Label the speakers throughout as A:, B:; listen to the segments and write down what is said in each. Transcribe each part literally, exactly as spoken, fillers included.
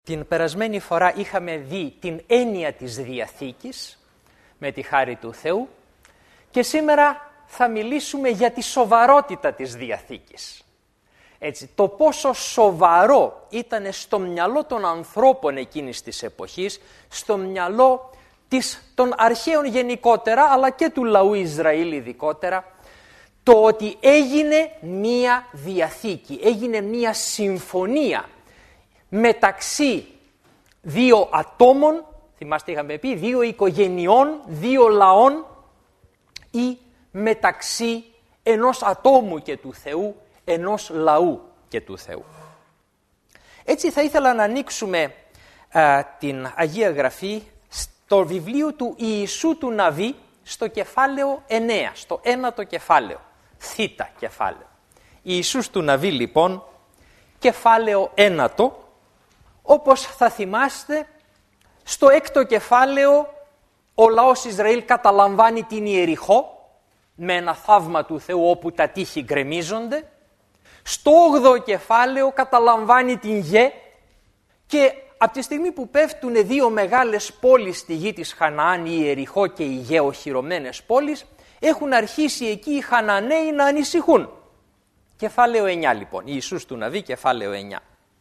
A: Την περασμένη φορά είχαμε δει την έννοια της Διαθήκης με τη χάρη του Θεού και σήμερα θα μιλήσουμε για τη σοβαρότητα της Διαθήκης. Έτσι, το πόσο σοβαρό ήταν στο μυαλό των ανθρώπων εκείνης της εποχής, στο μυαλό της, των αρχαίων γενικότερα, αλλά και του λαού Ισραήλ ειδικότερα, το ότι έγινε μία διαθήκη, έγινε μία συμφωνία μεταξύ δύο ατόμων, θυμάστε είχαμε πει, δύο οικογενειών, δύο λαών ή μεταξύ ενός ατόμου και του Θεού, ενός λαού και του Θεού. Έτσι θα ήθελα να ανοίξουμε α, την Αγία Γραφή στο βιβλίο του Ιησού του Ναβί, στο κεφάλαιο εννέα, στο ένατο κεφάλαιο, θήτα κεφάλαιο. Ιησούς του Ναβί λοιπόν, κεφάλαιο ένατο, όπως θα θυμάστε, στο έκτο κεφάλαιο ο λαός Ισραήλ καταλαμβάνει την Ιεριχώ με ένα θαύμα του Θεού όπου τα τείχη γκρεμίζονται. Στο όγδοο κεφάλαιο καταλαμβάνει την Γε και από τη στιγμή που πέφτουν δύο μεγάλες πόλεις στη γη της Χαναάν, η Ιεριχώ και η Γε, οχυρωμένες πόλεις, έχουν αρχίσει εκεί οι Χαναναίοι να ανησυχούν. Κεφάλαιο εννέα λοιπόν, Ιησούς του Ναβί, κεφάλαιο εννέα.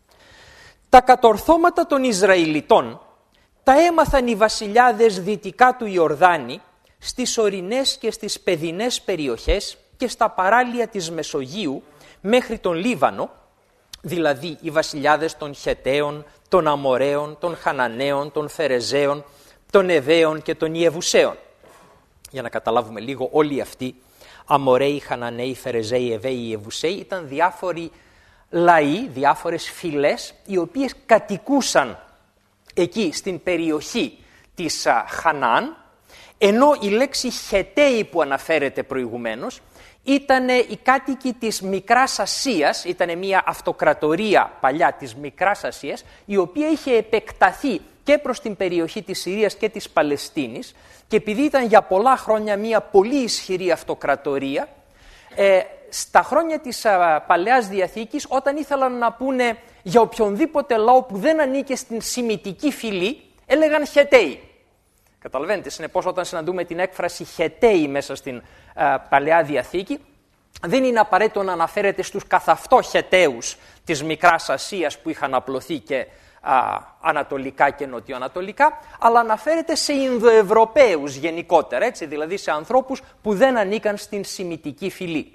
A: Τα κατορθώματα των Ισραηλιτών τα έμαθαν οι βασιλιάδες δυτικά του Ιορδάνη, στις ορεινές και στις παιδινές περιοχές και στα παράλια της Μεσογείου μέχρι τον Λίβανο, δηλαδή οι βασιλιάδες των Χεταίων, των Αμοραίων, των Χαναναίων, των Φερεζαίων, των Εβαίων και των Ιεβουσαίων. Για να καταλάβουμε λίγο, όλοι αυτοί, Αμοραίοι, Χαναναίοι, Φερεζαίοι, Εβαίοι, Ιεβουσαίοι, ήταν διάφοροι λαοί, διάφορες φυλές, οι οποίες κατοικούσαν εκεί στην περιοχή της Χαναάν, ενώ η λέξη Χεταίοι που αναφέρεται προηγουμένως ήταν οι κάτοικοι της Μικράς Ασίας, ήταν μια αυτοκρατορία παλιά της Μικράς Ασίας, η οποία είχε επεκταθεί και προς την περιοχή της Συρίας και της Παλαιστίνης και επειδή ήταν για πολλά χρόνια μια πολύ ισχυρή αυτοκρατορία, ε, στα χρόνια της α, Παλαιάς Διαθήκης, όταν ήθελαν να πούνε για οποιονδήποτε λαό που δεν ανήκε στην σημιτική φυλή, έλεγαν Χεταίοι. Καταλαβαίνετε, συνεπώς όταν συναντούμε την έκφραση Χεταίοι μέσα στην α, Παλαιά Διαθήκη, δεν είναι απαραίτητο να αναφέρεται στους καθ' αυτό Χεταίους της Μικράς Ασίας που είχαν απλωθεί και α, ανατολικά και νοτιοανατολικά, αλλά αναφέρεται σε Ινδοευρωπαίους γενικότερα, έτσι, δηλαδή σε ανθρώπους που δεν ανήκαν στην σημιτική φυλή.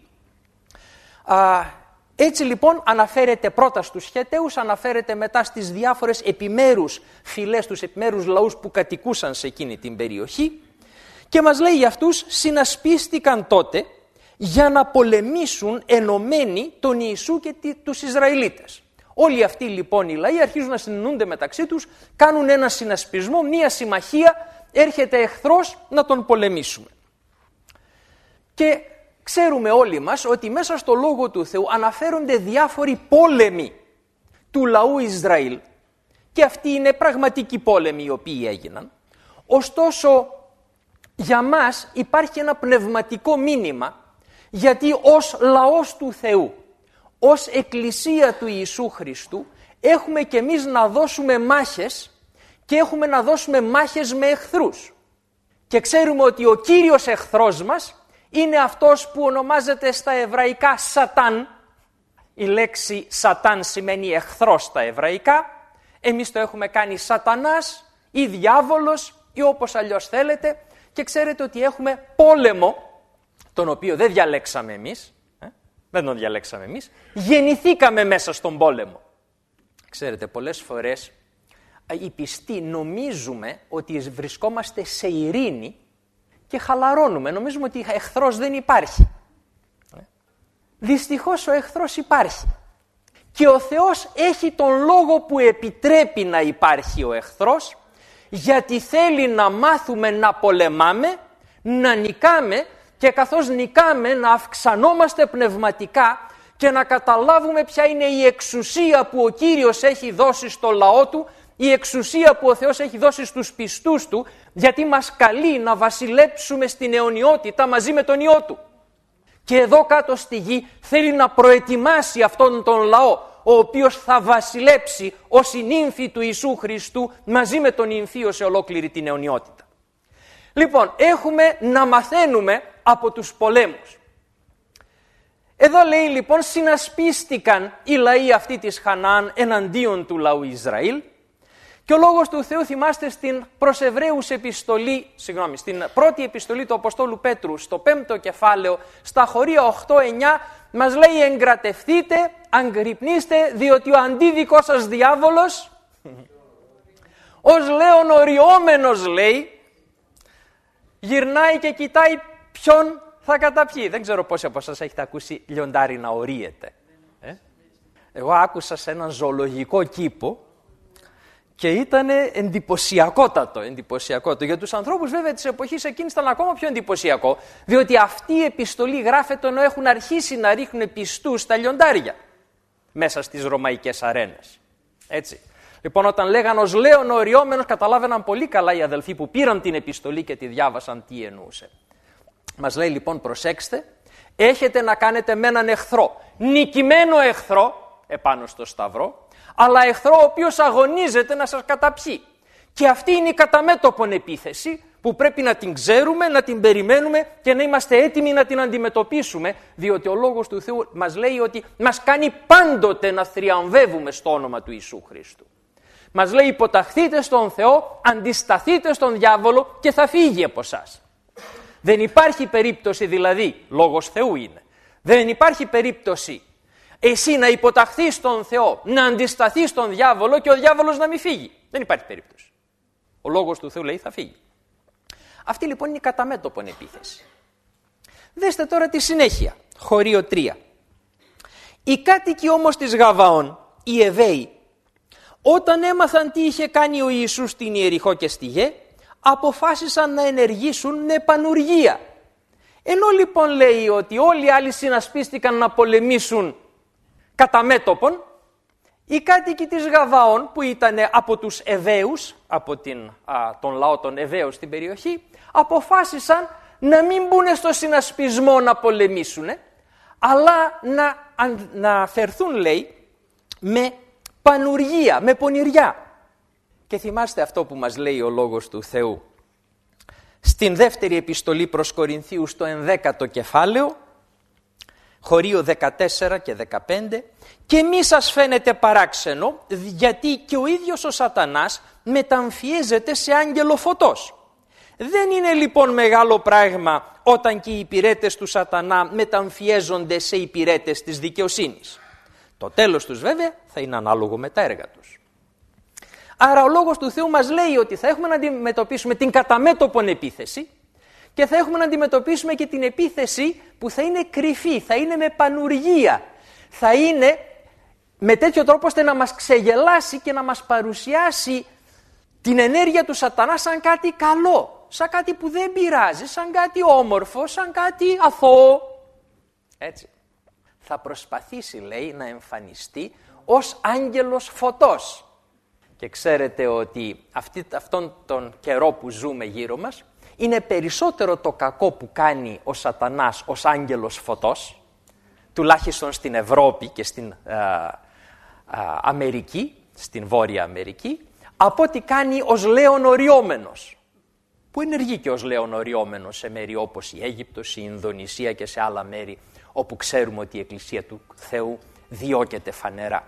A: Α, έτσι λοιπόν αναφέρεται πρώτα στους Χεταίους, αναφέρεται μετά στις διάφορες επιμέρους φυλές, τους επιμέρους λαούς που κατοικούσαν σε εκείνη την περιοχή και μας λέει για αυτούς συνασπίστηκαν τότε για να πολεμήσουν ενωμένοι τον Ιησού και τους Ισραηλίτες. Όλοι αυτοί λοιπόν οι λαοί αρχίζουν να συνεννοούνται μεταξύ τους, κάνουν ένα συνασπισμό, μία συμμαχία, έρχεται εχθρός να τον πολεμήσουμε. Και ξέρουμε όλοι μας ότι μέσα στο Λόγο του Θεού αναφέρονται διάφοροι πόλεμοι του λαού Ισραήλ και αυτοί είναι πραγματικοί πόλεμοι οι οποίοι έγιναν. Ωστόσο για μας υπάρχει ένα πνευματικό μήνυμα γιατί ως λαός του Θεού, ως εκκλησία του Ιησού Χριστού έχουμε και εμείς να δώσουμε μάχες και έχουμε να δώσουμε μάχες με εχθρούς. Και ξέρουμε ότι ο κύριος εχθρός μας είναι αυτός που ονομάζεται στα εβραϊκά Σατάν. Η λέξη Σατάν σημαίνει εχθρός στα εβραϊκά. Εμείς το έχουμε κάνει Σατανάς ή διάβολος ή όπως αλλιώς θέλετε. Και ξέρετε ότι έχουμε πόλεμο, τον οποίο δεν διαλέξαμε εμείς. Ε? Δεν τον διαλέξαμε εμείς. Γεννηθήκαμε μέσα στον πόλεμο. Ξέρετε, πολλές φορές οι πιστοί νομίζουμε ότι βρισκόμαστε σε ειρήνη και χαλαρώνουμε, νομίζουμε ότι εχθρός δεν υπάρχει. Δυστυχώς ο εχθρός υπάρχει. Και ο Θεός έχει τον λόγο που επιτρέπει να υπάρχει ο εχθρός, γιατί θέλει να μάθουμε να πολεμάμε, να νικάμε και καθώς νικάμε να αυξανόμαστε πνευματικά και να καταλάβουμε ποια είναι η εξουσία που ο Κύριος έχει δώσει στο λαό του, η εξουσία που ο Θεός έχει δώσει στους πιστούς του, γιατί μας καλεί να βασιλέψουμε στην αιωνιότητα μαζί με τον Υιό του. Και εδώ κάτω στη γη θέλει να προετοιμάσει αυτόν τον λαό, ο οποίος θα βασιλέψει ως η νύμφη του Ιησού Χριστού μαζί με τον νυμφίο σε ολόκληρη την αιωνιότητα. Λοιπόν, έχουμε να μαθαίνουμε από τους πολέμους. Εδώ λέει λοιπόν συνασπίστηκαν οι λαοί αυτοί της Χαναάν εναντίον του λαού Ισραήλ και ο λόγος του Θεού, θυμάστε, στην προς Εβραίους επιστολή, συγγνώμη, στην πρώτη επιστολή του Αποστόλου Πέτρου, στο πέμπτο κεφάλαιο, στα χωρία οκτώ εννιά, μας λέει εγκρατευτείτε, αγκρυπνήστε, διότι ο αντίδικος σας διάβολος, ως λέον οριόμενος λέει, γυρνάει και κοιτάει ποιον θα καταπιεί. Δεν ξέρω πόσοι από εσάς έχετε ακούσει λιοντάρι να ορίεται. Ε? Εγώ άκουσα σε έναν ζωολογικό κήπο και ήταν εντυπωσιακότατο, εντυπωσιακότατο. Για τους ανθρώπους βέβαια της εποχής εκείνης ήταν ακόμα πιο εντυπωσιακό, διότι αυτή η επιστολή γράφεται ενώ έχουν αρχίσει να ρίχνουν πιστούς στα λιοντάρια μέσα στις ρωμαϊκές αρένες. Έτσι. Λοιπόν, όταν λέγαν ως λέον οριόμενος, καταλάβαιναν πολύ καλά οι αδελφοί που πήραν την επιστολή και τη διάβασαν τι εννοούσε. Μας λέει λοιπόν, προσέξτε, έχετε να κάνετε με έναν εχθρό, νικημένο εχθρό επάνω στο σταυρό, αλλά εχθρό ο οποίος αγωνίζεται να σας καταπιεί. Και αυτή είναι η καταμέτωπον επίθεση που πρέπει να την ξέρουμε, να την περιμένουμε και να είμαστε έτοιμοι να την αντιμετωπίσουμε, διότι ο Λόγος του Θεού μας λέει ότι μας κάνει πάντοτε να θριαμβεύουμε στο όνομα του Ιησού Χριστού. Μας λέει υποταχθείτε στον Θεό, αντισταθείτε στον διάβολο και θα φύγει από εσάς. Δεν υπάρχει περίπτωση δηλαδή, Λόγος Θεού είναι, δεν υπάρχει περίπτωση εσύ να υποταχθείς στον Θεό, να αντισταθείς στον διάβολο και ο διάβολος να μην φύγει. Δεν υπάρχει περίπτωση. Ο Λόγος του Θεού λέει θα φύγει. Αυτή λοιπόν είναι η καταμέτωπον επίθεση. Δέστε τώρα τη συνέχεια, χωρίο τρία. Οι κάτοικοι όμως της Γαβαών, οι Εβαίοι, όταν έμαθαν τι είχε κάνει ο Ιησούς στην Ιεριχώ και στη Γέ, αποφάσισαν να ενεργήσουν με πανουργία. Ενώ λοιπόν λέει ότι όλοι οι άλλοι συνασπίστηκαν να πολεμήσουν κατά μέτωπον, οι κάτοικοι της Γαβαών που ήταν από τους Εβαίους, από την, α, τον λαό των Εβαίων στην περιοχή, αποφάσισαν να μην μπουν στο συνασπισμό να πολεμήσουν, αλλά να, να φερθούν, λέει, με πανουργία, με πονηριά. Και θυμάστε αυτό που μας λέει ο Λόγος του Θεού στην δεύτερη επιστολή προς Κορινθίους, στο ενδέκατο κεφάλαιο, χωρίο δεκατέσσερα και δεκαπέντε, και μη σας φαίνεται παράξενο, γιατί και ο ίδιος ο Σατανάς μεταμφιέζεται σε άγγελο φωτός. Δεν είναι λοιπόν μεγάλο πράγμα όταν και οι υπηρέτες του Σατανά μεταμφιέζονται σε υπηρέτες της δικαιοσύνης. Το τέλος τους βέβαια θα είναι ανάλογο με τα έργα τους. Άρα ο Λόγος του Θεού μας λέει ότι θα έχουμε να αντιμετωπίσουμε την καταμέτωπον επίθεση και θα έχουμε να αντιμετωπίσουμε και την επίθεση που θα είναι κρυφή, θα είναι με πανουργία, θα είναι με τέτοιο τρόπο ώστε να μας ξεγελάσει και να μας παρουσιάσει την ενέργεια του Σατανά σαν κάτι καλό, σαν κάτι που δεν πειράζει, σαν κάτι όμορφο, σαν κάτι αθώο. Έτσι. Θα προσπαθήσει, λέει, να εμφανιστεί ως άγγελος φωτός. Και ξέρετε ότι αυτή, αυτόν τον καιρό που ζούμε γύρω μας, είναι περισσότερο το κακό που κάνει ο Σατανάς ως άγγελος φωτός, τουλάχιστον στην Ευρώπη και στην α, α, Αμερική, στην Βόρεια Αμερική, από ό,τι κάνει ως λέον οριόμενος, που ενεργεί και ως λέον οριόμενος σε μέρη όπως η Αίγυπτος, η Ινδονησία και σε άλλα μέρη όπου ξέρουμε ότι η Εκκλησία του Θεού διώκεται φανερά.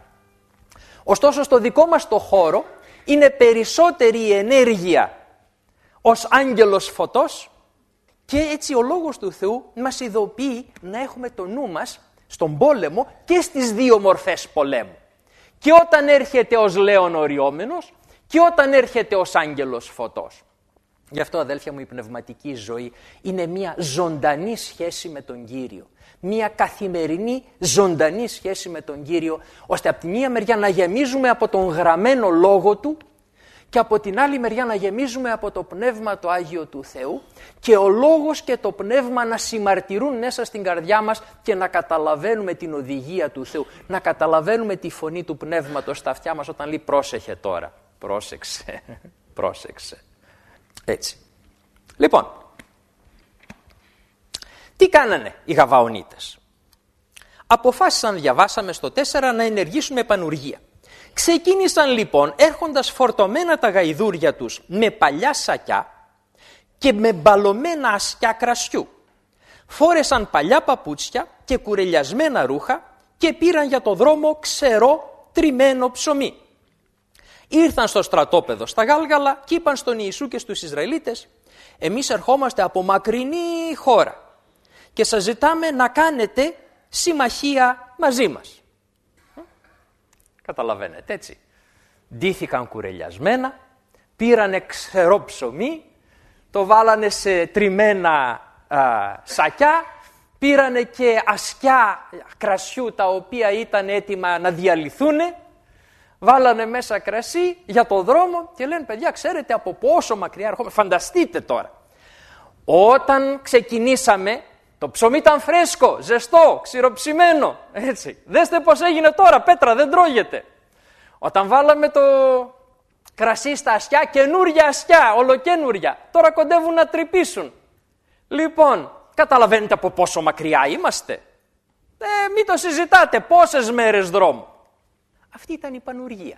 A: Ωστόσο στο δικό μας το χώρο είναι περισσότερη η ενέργεια ως άγγελος φωτός και έτσι ο Λόγος του Θεού μας ειδοποιεί να έχουμε το νου μας στον πόλεμο και στις δύο μορφές πολέμου. Και όταν έρχεται ως λέον οριόμενος και όταν έρχεται ως άγγελος φωτός. Γι' αυτό, αδέλφια μου, η πνευματική ζωή είναι μια ζωντανή σχέση με τον Κύριο. Μια καθημερινή ζωντανή σχέση με τον Κύριο, ώστε από τη μία μεριά να γεμίζουμε από τον γραμμένο λόγο Του και από την άλλη μεριά να γεμίζουμε από το Πνεύμα το Άγιο του Θεού και ο Λόγος και το Πνεύμα να συμμαρτυρούν μέσα στην καρδιά μας και να καταλαβαίνουμε την οδηγία του Θεού, να καταλαβαίνουμε τη φωνή του Πνεύματος στα αυτιά μας όταν λέει πρόσεχε τώρα, πρόσεξε, πρόσεξε. Έτσι. Λοιπόν, τι κάνανε οι Γαβαονίτες? αποφάσισαν, διαβάσαμε στο τέσσερα, να ενεργήσουν με πανουργία. Ξεκίνησαν λοιπόν έρχοντας φορτωμένα τα γαϊδούρια τους με παλιά σακιά και με μπαλωμένα ασκιά κρασιού. Φόρεσαν παλιά παπούτσια και κουρελιασμένα ρούχα και πήραν για το δρόμο ξερό τριμμένο ψωμί. Ήρθαν στο στρατόπεδο στα Γάλγαλα και είπαν στον Ιησού και στους Ισραηλίτες: εμείς ερχόμαστε από μακρινή χώρα και σας ζητάμε να κάνετε συμμαχία μαζί μας. Καταλαβαίνετε, έτσι. Ντύθηκαν κουρελιασμένα, πήρανε ξερό ψωμί, το βάλανε σε τριμμένα α, σακιά, πήρανε και ασκιά κρασιού τα οποία ήταν έτοιμα να διαλυθούνε, βάλανε μέσα κρασί για το δρόμο και λένε: παιδιά, ξέρετε από πόσο μακριά ερχόμαστε? Φανταστείτε τώρα, όταν ξεκινήσαμε το ψωμί ήταν φρέσκο, ζεστό, ξηροψημένο, έτσι. Δέστε πώς έγινε τώρα, πέτρα, δεν τρώγεται. Όταν βάλαμε το κρασί στα ασκιά, καινούρια ασκιά, ολοκαινούρια, τώρα κοντεύουν να τρυπήσουν. Λοιπόν, καταλαβαίνετε από πόσο μακριά είμαστε? Ε, μην το συζητάτε, πόσες μέρες δρόμο. Αυτή ήταν η πανουργία.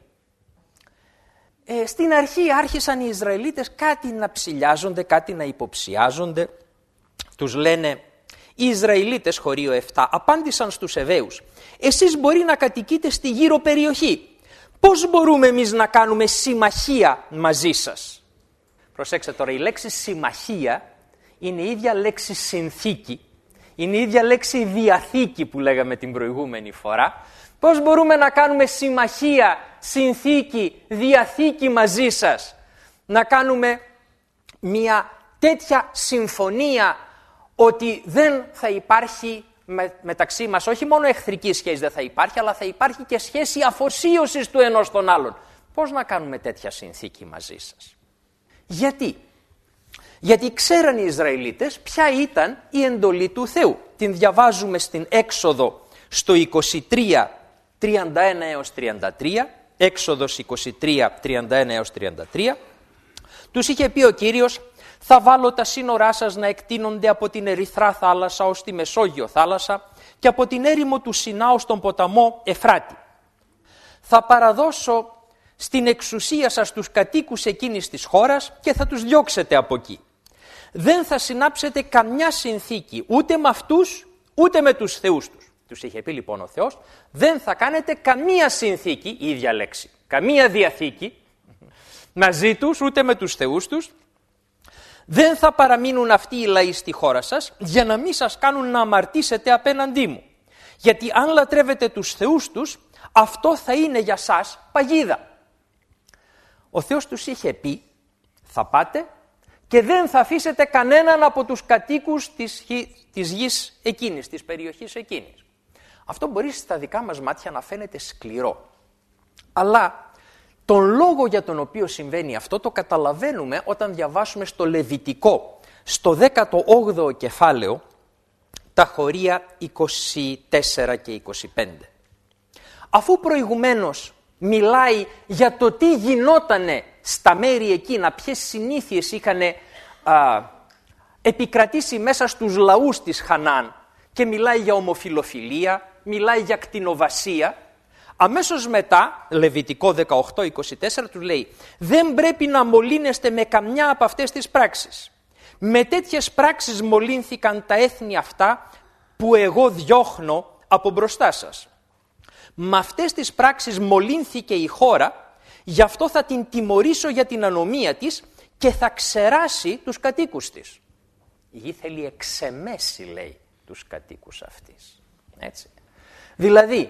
A: Ε, στην αρχή άρχισαν οι Ισραηλίτες κάτι να ψηλιάζονται, κάτι να υποψιάζονται. Τους λένε, οι Ισραηλίτες, χωρίο επτά, απάντησαν στους Εβαίους: εσείς μπορεί να κατοικείτε στη γύρω περιοχή. Πώς μπορούμε εμείς να κάνουμε συμμαχία μαζί σας? Προσέξτε τώρα, η λέξη συμμαχία είναι η ίδια λέξη συνθήκη, είναι η ίδια λέξη διαθήκη που λέγαμε την προηγούμενη φορά. Πώς μπορούμε να κάνουμε συμμαχία, συνθήκη, διαθήκη μαζί σας? Να κάνουμε μια τέτοια συμφωνία ότι δεν θα υπάρχει με, μεταξύ μας, όχι μόνο εχθρική σχέση δεν θα υπάρχει, αλλά θα υπάρχει και σχέση αφοσίωσης του ενός τον άλλον. Πώς να κάνουμε τέτοια συνθήκη μαζί σας? Γιατί? Γιατί ξέραν οι Ισραηλίτες ποια ήταν η εντολή του Θεού. Την διαβάζουμε στην Έξοδο στο είκοσι τρία, τριάντα ένα έως τριάντα τρία, Έξοδος είκοσι τρία, τριάντα ένα έως τριάντα τρία. Τους είχε πει ο Κύριος: θα βάλω τα σύνορά σας να εκτείνονται από την Ερυθρά θάλασσα ως τη Μεσόγειο θάλασσα και από την έρημο του Σινάου στον ποταμό Εφράτη. Θα παραδώσω στην εξουσία σας τους κατοίκους εκείνης της χώρας και θα τους διώξετε από εκεί. Δεν θα συνάψετε καμιά συνθήκη ούτε με αυτούς ούτε με τους θεούς τους. Τους είχε πει λοιπόν ο Θεός: δεν θα κάνετε καμία συνθήκη, η ίδια λέξη, καμία διαθήκη μαζί τους ούτε με τους θεούς τους. Δεν θα παραμείνουν αυτοί οι λαοί στη χώρα σας για να μην σας κάνουν να αμαρτήσετε απέναντί μου. Γιατί αν λατρεύετε τους θεούς τους, αυτό θα είναι για σας παγίδα. Ο Θεός τους είχε πει: θα πάτε και δεν θα αφήσετε κανέναν από τους κατοίκους της, γη, της γης εκείνης, της περιοχής εκείνης. Αυτό μπορεί στα δικά μας μάτια να φαίνεται σκληρό. Αλλά τον λόγο για τον οποίο συμβαίνει αυτό το καταλαβαίνουμε όταν διαβάσουμε στο Λεβιτικό, στο δέκατο όγδοο κεφάλαιο, τα χωρία είκοσι τέσσερα και είκοσι πέντε. Αφού προηγουμένως μιλάει για το τι γινότανε στα μέρη εκείνα, ποιες συνήθειες είχαν α, επικρατήσει μέσα στους λαούς της Χανάν, και μιλάει για ομοφιλοφιλία, μιλάει για κτηνοβασία, αμέσως μετά, Λεβιτικό δεκαοκτώ είκοσι τέσσερα, του λέει: δεν πρέπει να μολύνεστε με καμιά από αυτές τις πράξεις. Με τέτοιες πράξεις μολύνθηκαν τα έθνη αυτά που εγώ διώχνω από μπροστά σας. Με αυτές τις πράξεις μολύνθηκε η χώρα, γι' αυτό θα την τιμωρήσω για την ανομία της και θα ξεράσει τους κατοίκους της. Η γη θέλει εξεμέσει, λέει, τους κατοίκους αυτής. Έτσι. Δηλαδή,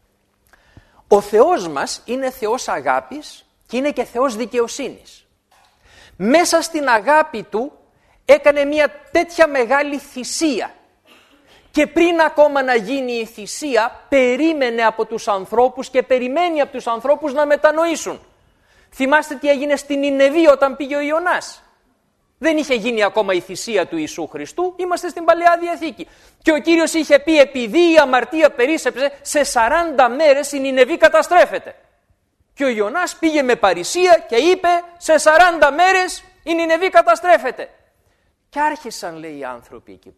A: ο Θεός μας είναι Θεός αγάπης και είναι και Θεός δικαιοσύνης. Μέσα στην αγάπη Του έκανε μια τέτοια μεγάλη θυσία και πριν ακόμα να γίνει η θυσία περίμενε από τους ανθρώπους και περιμένει από τους ανθρώπους να μετανοήσουν. Θυμάστε τι έγινε στην Νινεβή όταν πήγε ο Ιωνάς? Δεν είχε γίνει ακόμα η θυσία του Ιησού Χριστού, είμαστε στην Παλαιά Διαθήκη. Και ο Κύριος είχε πει: επειδή η αμαρτία περίσσεψε, σε σαράντα μέρες η Νινεβή καταστρέφεται. Και ο Ιωνάς πήγε με παρησία και είπε: σε σαράντα μέρες η Νινεβή καταστρέφεται. Και άρχισαν, λέει, οι άνθρωποι εκεί πέρα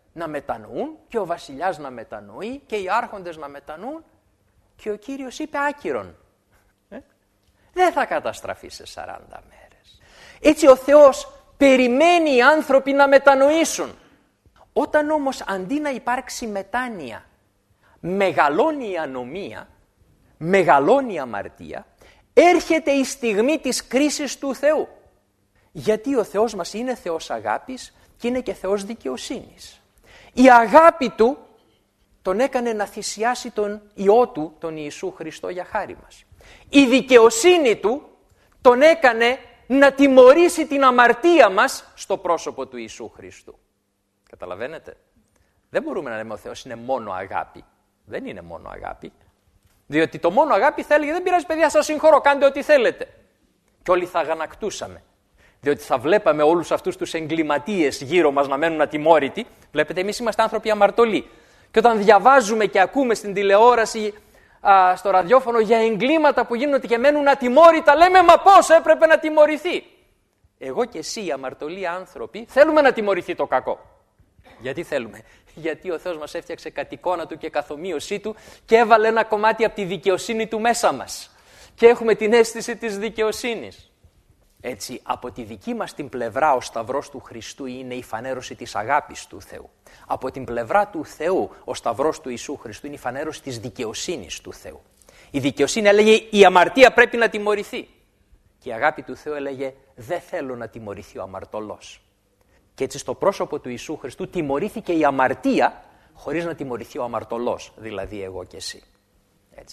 A: να μετανοούν και ο βασιλιάς να μετανοεί και οι άρχοντες να μετανοούν και ο Κύριος είπε άκυρον. Ε? Δεν θα καταστραφεί σε σαράντα μέρες. Έτσι ο Θεός περιμένει οι άνθρωποι να μετανοήσουν. Όταν όμως αντί να υπάρξει μετάνοια, μεγαλώνει η ανομία, μεγαλώνει η αμαρτία, έρχεται η στιγμή της κρίσης του Θεού. Γιατί ο Θεός μας είναι Θεός αγάπης και είναι και Θεός δικαιοσύνης. Η αγάπη Του τον έκανε να θυσιάσει τον Υιό Του, τον Ιησού Χριστό, για χάρη μας. Η δικαιοσύνη Του τον έκανε να τιμωρήσει την αμαρτία μας στο πρόσωπο του Ιησού Χριστού. Καταλαβαίνετε? Δεν μπορούμε να λέμε ο Θεός είναι μόνο αγάπη. Δεν είναι μόνο αγάπη. Διότι το μόνο αγάπη θα έλεγε δεν πειράζει παιδιά, σας συγχωρώ, κάντε ό,τι θέλετε. Και όλοι θα αγανακτούσαμε. Διότι θα βλέπαμε όλους αυτούς τους εγκληματίες γύρω μας να μένουν ατιμόρυτοι. Βλέπετε, εμείς είμαστε άνθρωποι αμαρτωλοί. Και όταν διαβάζουμε και ακούμε στην τηλεόραση, α, στο ραδιόφωνο για εγκλήματα που γίνονται και μένουν ατιμόρυτα, λέμε μα πώς έπρεπε να τιμωρηθεί. Εγώ και εσύ οι αμαρτωλοί άνθρωποι θέλουμε να τιμωρηθεί το κακό. Γιατί θέλουμε? Γιατί ο Θεός μας έφτιαξε κατ' εικόνα Του και καθ' ομοίωσή Του και έβαλε ένα κομμάτι από τη δικαιοσύνη Του μέσα μας. Και έχουμε την αίσθηση της δικαιοσύνης. Έτσι, από τη δική μας την πλευρά ο Σταυρός του Χριστού είναι η φανέρωση της αγάπης του Θεού. Από την πλευρά του Θεού ο Σταυρός του Ιησού Χριστού είναι η φανέρωση της δικαιοσύνης του Θεού. Η δικαιοσύνη έλεγε η αμαρτία πρέπει να τιμωρηθεί. Και η αγάπη του Θεού έλεγε δεν θέλω να τιμωρηθεί ο αμαρτωλός. Και έτσι στο πρόσωπο του Ιησού Χριστού τιμωρήθηκε η αμαρτία χωρίς να τιμωρηθεί ο αμαρτωλός, δηλαδή εγώ και εσύ. Έτσι.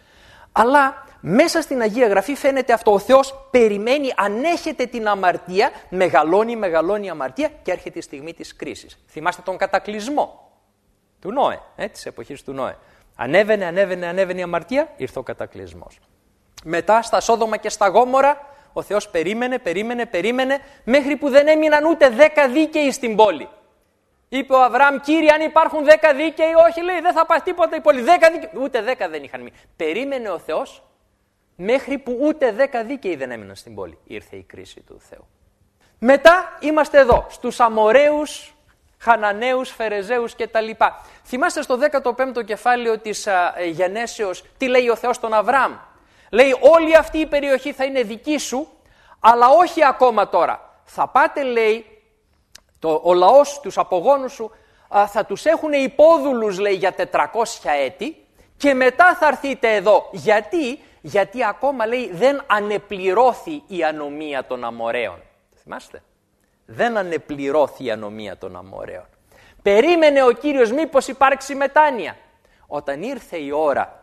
A: Αλλά μέσα στην Αγία Γραφή φαίνεται αυτό. Ο Θεός περιμένει, ανέχεται την αμαρτία, μεγαλώνει, μεγαλώνει η αμαρτία και έρχεται η στιγμή της κρίσης. Θυμάστε τον κατακλυσμό του Νόε, ε, της εποχής του Νόε. Ανέβαινε, ανέβαινε, ανέβαινε η αμαρτία, ήρθε ο κατακλυσμός. Μετά στα Σόδομα και στα Γόμορα ο Θεός περίμενε, περίμενε, περίμενε, μέχρι που δεν έμειναν ούτε δέκα δίκαιοι στην πόλη. Είπε ο Αβραάμ, Κύριε, αν υπάρχουν δέκα δίκαιοι, όχι, λέει, δεν θα πάει τίποτα η πόλη. Δέκα δίκαιοι, ούτε δέκα δεν είχαν μείνει. Περίμενε ο Θεός, μέχρι που ούτε δέκα δίκαιοι δεν έμειναν στην πόλη. Ήρθε η κρίση του Θεού. Μετά είμαστε εδώ, στους Αμοραίους, Χαναναίους, Φερεζαίους κτλ. Θυμάστε στο δέκατο πέμπτο κεφάλαιο της α, ε, Γενέσεως, τι λέει ο Θεός στον Αβραάμ? Λέει, όλη αυτή η περιοχή θα είναι δική σου, αλλά όχι ακόμα τώρα. Θα πάτε, λέει, το, ο λαός, τους απογόνους σου, α, θα τους έχουν υπόδουλους, λέει, για τετρακόσια έτη και μετά θα έρθείτε εδώ. Γιατί? Γιατί ακόμα, λέει, δεν ανεπληρώθη η ανομία των Αμοραίων. Θυμάστε? Δεν ανεπληρώθη η ανομία των Αμοραίων. Περίμενε ο Κύριος μήπως υπάρξει μετάνοια. Όταν ήρθε η ώρα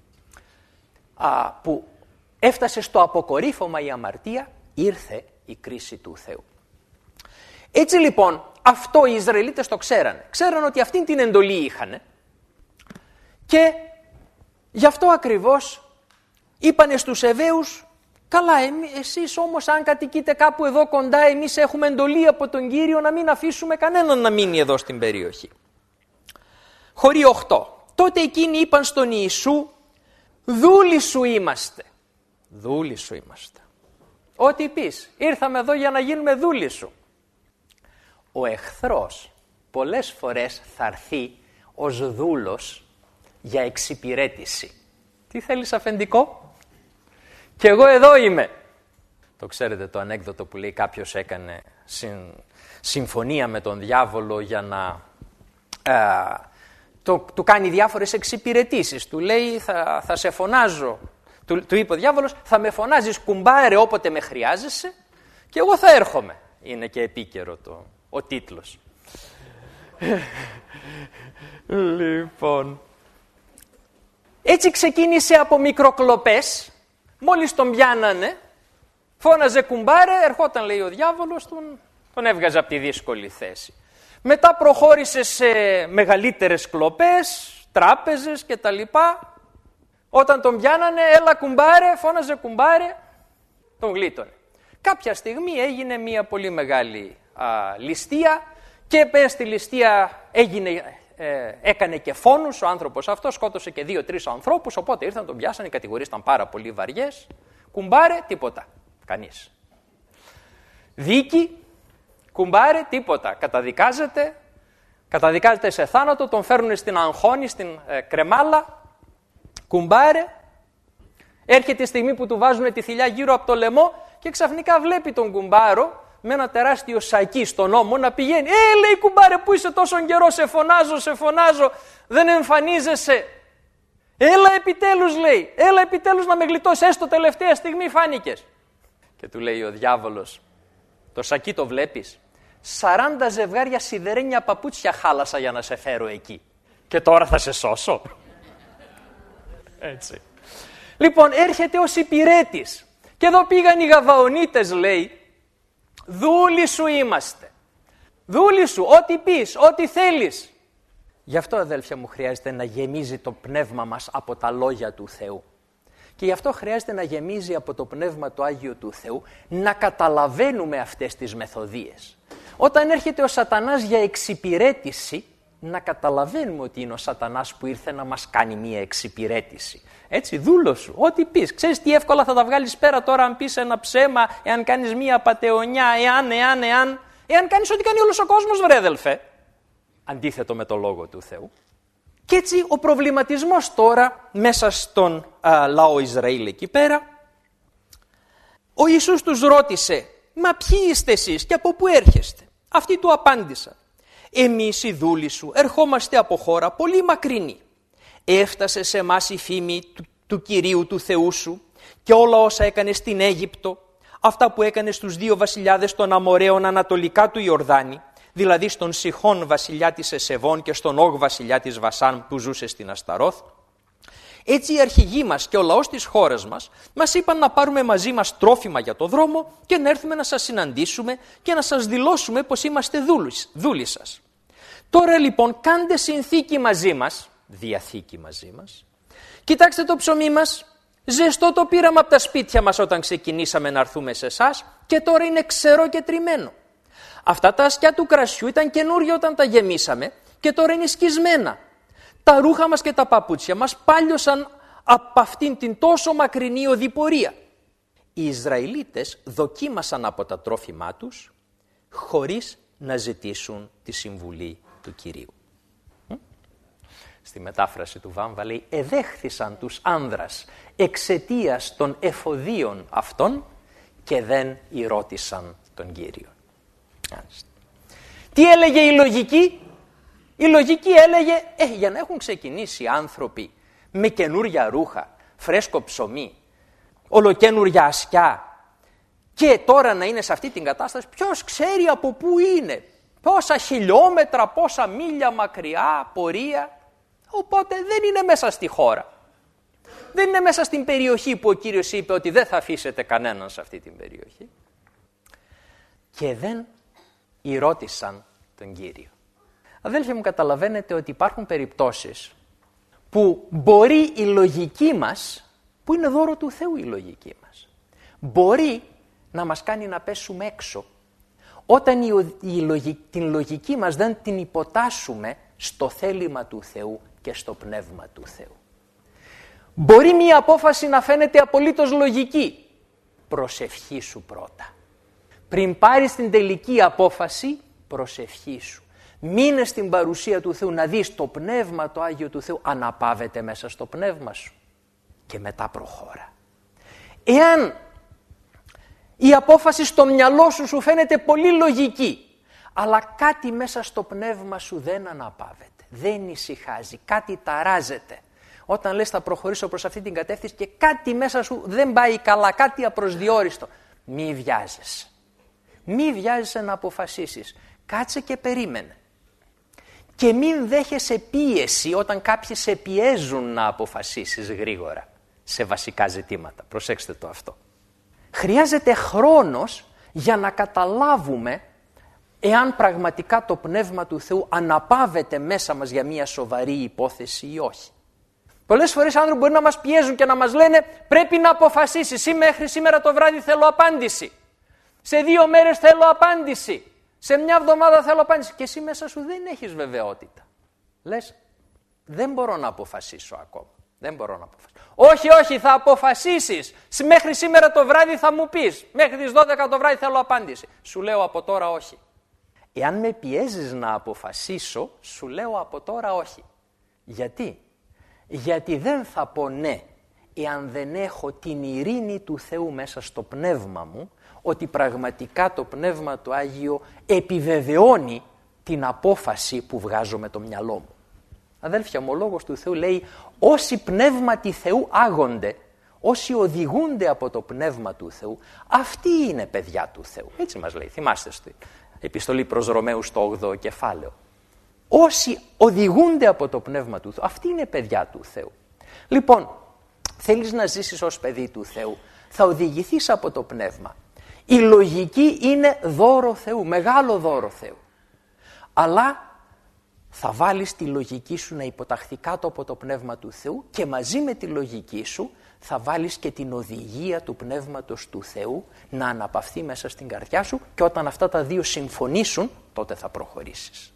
A: α, που έφτασε στο αποκορύφωμα η αμαρτία, ήρθε η κρίση του Θεού. Έτσι λοιπόν, αυτό οι Ισραηλίτες το ξέρανε. Ξέραν ότι αυτήν την εντολή είχανε και γι' αυτό ακριβώς είπανε στους Εβαίους, καλά, εσείς όμως αν κατοικείτε κάπου εδώ κοντά, εμείς έχουμε εντολή από τον Κύριο να μην αφήσουμε κανέναν να μείνει εδώ στην περιοχή. Χωρί οκτώ. Τότε εκείνοι είπαν στον Ιησού, δούλοι σου είμαστε. Δούλοι σου είμαστε. Ό,τι πεις, ήρθαμε εδώ για να γίνουμε δούλοι σου. Ο εχθρός πολλές φορές θα έρθει ως δούλος για εξυπηρέτηση. Τι θέλεις αφεντικό? Και εγώ εδώ είμαι. Το ξέρετε το ανέκδοτο που λέει κάποιος έκανε συν, συμφωνία με τον διάβολο για να ε, το, του κάνει διάφορες εξυπηρετήσεις. Του λέει θα, θα σε φωνάζω. Του, του είπε ο διάβολος, θα με φωνάζεις κουμπάρε όποτε με χρειάζεσαι και εγώ θα έρχομαι. Είναι και επίκαιρο το, ο τίτλος. Λοιπόν, έτσι ξεκίνησε από μικροκλοπές. Μόλις τον πιάνανε, φώναζε κουμπάρε, ερχόταν, λέει, ο διάβολος, τον, τον έβγαζε από τη δύσκολη θέση. Μετά προχώρησε σε μεγαλύτερες κλοπές, τράπεζες κτλ. Όταν τον πιάνανε, έλα κουμπάρε, φώναζε κουμπάρε, τον γλίτωνε. Κάποια στιγμή έγινε μια πολύ μεγάλη α, ληστεία και πες στη ληστεία έγινε, ε, έκανε και φόνους ο άνθρωπος αυτός, σκότωσε και δύο-τρεις ανθρώπους, οπότε ήρθαν, τον πιάσανε, οι κατηγορίες ήταν πάρα πολύ βαριές. Κουμπάρε, τίποτα, κανείς. Δίκη, κουμπάρε, τίποτα, καταδικάζεται, Καταδικάζεται σε θάνατο, τον φέρνουν στην Αγχώνη, στην ε, Κρεμάλα, κουμπάρε. Έρχεται η στιγμή που του βάζουν τη θηλιά γύρω από το λαιμό και ξαφνικά βλέπει τον κουμπάρο με ένα τεράστιο σακί στον ώμο να πηγαίνει. Ε, λέει, κουμπάρε, που είσαι τόσο καιρό, σε φωνάζω, σε φωνάζω, δεν εμφανίζεσαι. Έλα επιτέλους, λέει, έλα επιτέλους να με γλιτώσεις, έστω τελευταία στιγμή φάνηκες. Και του λέει ο διάβολος, το σακί το βλέπεις? σαράντα ζευγάρια σιδερένια παπούτσια χάλασα για να σε φέρω εκεί. Και τώρα θα σε σώσω. Έτσι. Λοιπόν, έρχεται ως υπηρέτης. Και εδώ πήγαν οι Γαβαονίτες, λέει, δούλοι σου είμαστε. Δούλοι σου, ό,τι πεις, ό,τι θέλεις. Γι' αυτό, αδέλφια μου, χρειάζεται να γεμίζει το πνεύμα μας από τα λόγια του Θεού. Και γι' αυτό χρειάζεται να γεμίζει από το Πνεύμα το Άγιο του Θεού, να καταλαβαίνουμε αυτές τις μεθοδίες. Όταν έρχεται ο Σατανάς για εξυπηρέτηση, να καταλαβαίνουμε ότι είναι ο Σατανάς που ήρθε να μας κάνει μία εξυπηρέτηση. Έτσι, δούλος σου, ό,τι πεις. Ξέρεις τι εύκολα θα τα βγάλεις πέρα τώρα αν πεις ένα ψέμα, εάν κάνεις μία απατεωνιά, εάν, εάν, εάν, εάν κάνεις ό,τι κάνει όλος ο κόσμος, βρε αδελφέ. Αντίθετο με το Λόγο του Θεού. Και έτσι ο προβληματισμός τώρα μέσα στον α, λαό Ισραήλ εκεί πέρα. Ο Ιησούς τους ρώτησε, μα ποιοι είστε εσείς και από πού έρχεστε? Αυτοί του απάντησαν, εμείς οι δούλοι σου ερχόμαστε από χώρα πολύ μακρινή. Έφτασε σε εμάς η φήμη του, του Κυρίου του Θεού σου και όλα όσα έκανε στην Αίγυπτο, αυτά που έκανε στους δύο βασιλιάδες των Αμοραίων ανατολικά του Ιορδάνη, δηλαδή στον Σιχών βασιλιά της Εσεβών και στον Όγ βασιλιά της Βασάν που ζούσε στην Ασταρόθ. Έτσι οι αρχηγοί μας και ο λαός της χώρας μας μας είπαν να πάρουμε μαζί μας τρόφιμα για το δρόμο και να έρθουμε να σας συναντήσουμε και να σας δηλώσουμε πως είμαστε δούλοι σας. Τώρα λοιπόν κάντε συνθήκη μαζί μας, διαθήκη μαζί μας. Κοιτάξτε το ψωμί μας, ζεστό το πήραμε από τα σπίτια μας όταν ξεκινήσαμε να έρθουμε σε εσάς και τώρα είναι ξερό και τριμμένο. Αυτά τα ασκιά του κρασιού ήταν καινούργια όταν τα γεμίσαμε και τώρα είναι σκισμένα. Τα ρούχα μας και τα παπούτσια μας πάλιωσαν από αυτήν την τόσο μακρινή οδηπορία. Οι Ισραηλίτες δοκίμασαν από τα τρόφιμά τους χωρίς να ζητήσουν τη συμβουλή του Κυρίου. Στη μετάφραση του Βάμβα λέει εδέχθησαν τους άνδρας εξαιτίας των εφοδίων αυτών και δεν ηρώτησαν τον Κύριο. Τι έλεγε η λογική? Η λογική έλεγε ε, για να έχουν ξεκινήσει άνθρωποι με καινούρια ρούχα, φρέσκο ψωμί, ολοκαίνουρια ασκιά και τώρα να είναι σε αυτή την κατάσταση, ποιος ξέρει από πού είναι, πόσα χιλιόμετρα, πόσα μίλια μακριά πορεία, οπότε δεν είναι μέσα στη χώρα. Δεν είναι μέσα στην περιοχή που ο Κύριος είπε ότι δεν θα αφήσετε κανέναν σε αυτή την περιοχή. Και δεν ηρώτησαν τον Κύριο. Αδέλφοι μου, καταλαβαίνετε ότι υπάρχουν περιπτώσεις που μπορεί η λογική μας, που είναι δώρο του Θεού η λογική μας, μπορεί να μας κάνει να πέσουμε έξω όταν η, η λογική, την λογική μας δεν την υποτάσσουμε στο θέλημα του Θεού και στο πνεύμα του Θεού. Μπορεί μία απόφαση να φαίνεται απολύτως λογική. Προσευχή σου πρώτα. Πριν πάρεις την τελική απόφαση, προσευχή σου. Μείνε στην παρουσία του Θεού να δεις το πνεύμα το Άγιο του Θεού αναπαύεται μέσα στο πνεύμα σου. Και μετά προχώρα. Εάν η απόφαση στο μυαλό σου σου φαίνεται πολύ λογική, αλλά κάτι μέσα στο πνεύμα σου δεν αναπαύεται, δεν ησυχάζει, κάτι ταράζεται. Όταν λες θα προχωρήσω προς αυτή την κατεύθυνση και κάτι μέσα σου δεν πάει καλά, κάτι απροσδιόριστο, μη βιάζεσαι. Μη βιάζεσαι να αποφασίσεις. Κάτσε και περίμενε. Και μην δέχεσαι πίεση όταν κάποιοι σε πιέζουν να αποφασίσεις γρήγορα σε βασικά ζητήματα. Προσέξτε το αυτό. Χρειάζεται χρόνος για να καταλάβουμε εάν πραγματικά το Πνεύμα του Θεού αναπαύεται μέσα μας για μια σοβαρή υπόθεση ή όχι. Πολλές φορές άνθρωποι μπορεί να μας πιέζουν και να μας λένε πρέπει να αποφασίσεις ή μέχρι σήμερα το βράδυ θέλω απάντηση. Σε δύο μέρες θέλω απάντηση. Σε μια εβδομάδα θέλω απάντηση. Και εσύ μέσα σου δεν έχεις βεβαιότητα. Λες, δεν μπορώ να αποφασίσω ακόμα. Δεν μπορώ να αποφασίσω. Όχι, όχι, θα αποφασίσεις. Μέχρι σήμερα το βράδυ θα μου πεις. Μέχρι τις δώδεκα το βράδυ θέλω απάντηση. Σου λέω από τώρα όχι. Εάν με πιέζεις να αποφασίσω, σου λέω από τώρα όχι. Γιατί? Γιατί δεν θα πω ναι, εάν δεν έχω την ειρήνη του Θεού μέσα στο πνεύμα μου, ότι πραγματικά το Πνεύμα του Άγιο επιβεβαιώνει την απόφαση που βγάζω με το μυαλό μου. Αδέλφια μου, ο Λόγος του Θεού λέει, όσοι πνεύματι Θεού άγονται, όσοι οδηγούνται από το Πνεύμα του Θεού, αυτοί είναι παιδιά του Θεού. Έτσι μας λέει, θυμάστε στην επιστολή προς Ρωμαίους στο όγδοο κεφάλαιο. Όσοι οδηγούνται από το Πνεύμα του Θεού, αυτοί είναι παιδιά του Θεού. Λοιπόν, θέλεις να ζήσεις ως παιδί του Θεού, θα οδηγηθείς από το Πνεύμα. Η λογική είναι δώρο Θεού, μεγάλο δώρο Θεού. Αλλά θα βάλεις τη λογική σου να υποταχθεί κάτω από το Πνεύμα του Θεού και μαζί με τη λογική σου θα βάλεις και την οδηγία του Πνεύματος του Θεού να αναπαυθεί μέσα στην καρδιά σου και όταν αυτά τα δύο συμφωνήσουν, τότε θα προχωρήσεις.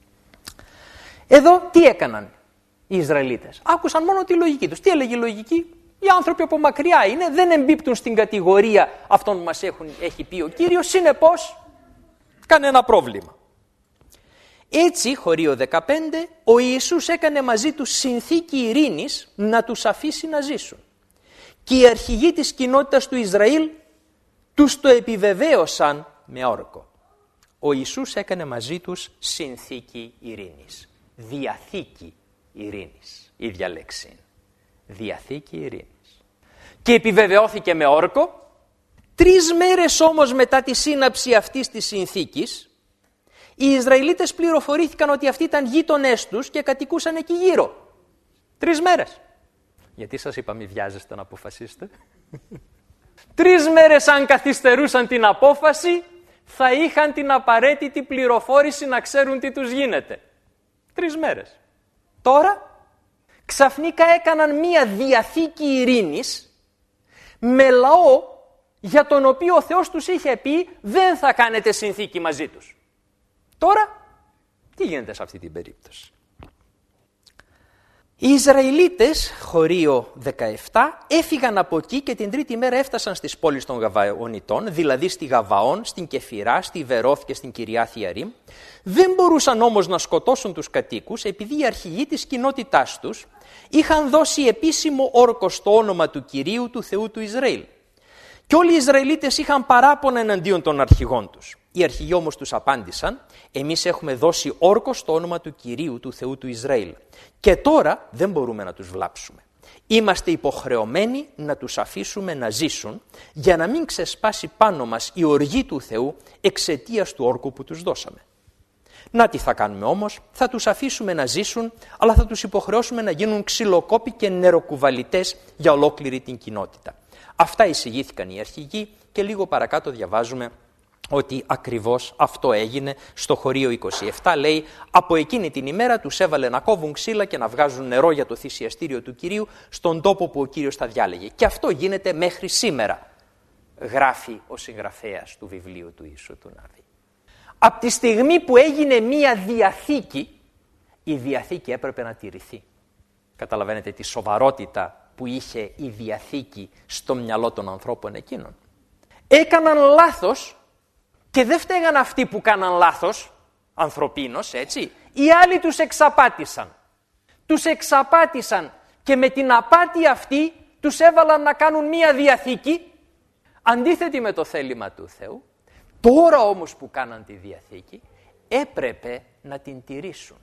A: Εδώ τι έκαναν οι Ισραηλίτες? Άκουσαν μόνο τη λογική τους. Τι έλεγε η λογική? Οι άνθρωποι από μακριά είναι, δεν εμπίπτουν στην κατηγορία αυτών που μας έχουν, έχει πει ο Κύριος, συνεπώς κανένα πρόβλημα. Έτσι, χωρίο δεκαπέντε, ο Ιησούς έκανε μαζί τους συνθήκη ειρήνης να τους αφήσει να ζήσουν. Και οι αρχηγοί της κοινότητας του Ισραήλ τους το επιβεβαίωσαν με όρκο. Ο Ιησούς έκανε μαζί τους συνθήκη ειρήνης. Διαθήκη ειρήνης. Ίδια λέξη. Διαθήκη ειρήνης. Και επιβεβαιώθηκε με όρκο. Τρεις μέρες όμως μετά τη σύναψη αυτής της συνθήκης, οι Ισραηλίτες πληροφορήθηκαν ότι αυτοί ήταν γείτονές τους και κατοικούσαν εκεί γύρω. Τρεις μέρες. Γιατί σας είπα μη βιάζεστε να αποφασίσετε? Τρεις μέρες αν καθυστερούσαν την απόφαση, θα είχαν την απαραίτητη πληροφόρηση να ξέρουν τι τους γίνεται. Τρεις μέρες. Τώρα, ξαφνικά έκαναν μία διαθήκη ειρήνης με λαό για τον οποίο ο Θεός τους είχε πει δεν θα κάνετε συνθήκη μαζί τους. Τώρα, τι γίνεται σε αυτή την περίπτωση? Οι Ισραηλίτες, χωρίο δεκαεπτά, έφυγαν από εκεί και την τρίτη μέρα έφτασαν στις πόλεις των Γαβαωνιτών, δηλαδή στη Γαβαών, στην Κεφυρά, στη Βερόθ και στην Κυριάθ Ιαρίμ. Δεν μπορούσαν όμως να σκοτώσουν τους κατοίκους, επειδή οι αρχηγοί της κοινότητάς τους είχαν δώσει επίσημο όρκο στο όνομα του Κυρίου, του Θεού του Ισραήλ. Και όλοι οι Ισραηλίτες είχαν παράπονα εναντίον των αρχηγών τους. Οι αρχηγοί όμως τους απάντησαν, εμείς έχουμε δώσει όρκο στο όνομα του Κυρίου, του Θεού του Ισραήλ. Και τώρα δεν μπορούμε να τους βλάψουμε. Είμαστε υποχρεωμένοι να τους αφήσουμε να ζήσουν για να μην ξεσπάσει πάνω μας η οργή του Θεού εξαιτίας του όρκου που τους δώσαμε. Να τι θα κάνουμε όμως? Θα τους αφήσουμε να ζήσουν, αλλά θα τους υποχρεώσουμε να γίνουν ξυλοκόποι και νεροκουβαλιτές για ολόκληρη την κοινότητα. Αυτά εισηγήθηκαν οι αρχηγοί και λίγο παρακάτω διαβάζουμε ότι ακριβώς αυτό έγινε στο χωρίο είκοσι επτά. Λέει, από εκείνη την ημέρα τους έβαλε να κόβουν ξύλα και να βγάζουν νερό για το θυσιαστήριο του Κυρίου στον τόπο που ο Κύριος τα διάλεγε. Και αυτό γίνεται μέχρι σήμερα, γράφει ο συγγραφέας του βιβλίου του Ιησού του Ναβί. Από τη στιγμή που έγινε μία διαθήκη, η διαθήκη έπρεπε να τηρηθεί. Καταλαβαίνετε τη σοβαρότητα που είχε η διαθήκη στο μυαλό των ανθρώπων εκείνων. Έκαναν λάθος και δεν φταίγαν αυτοί που κάναν λάθος, ανθρωπίνος, έτσι. Οι άλλοι τους εξαπάτησαν. Τους εξαπάτησαν και με την απάτη αυτή τους έβαλαν να κάνουν μία διαθήκη, αντίθετη με το θέλημα του Θεού. Τώρα όμως που κάναν τη διαθήκη, έπρεπε να την τηρήσουν.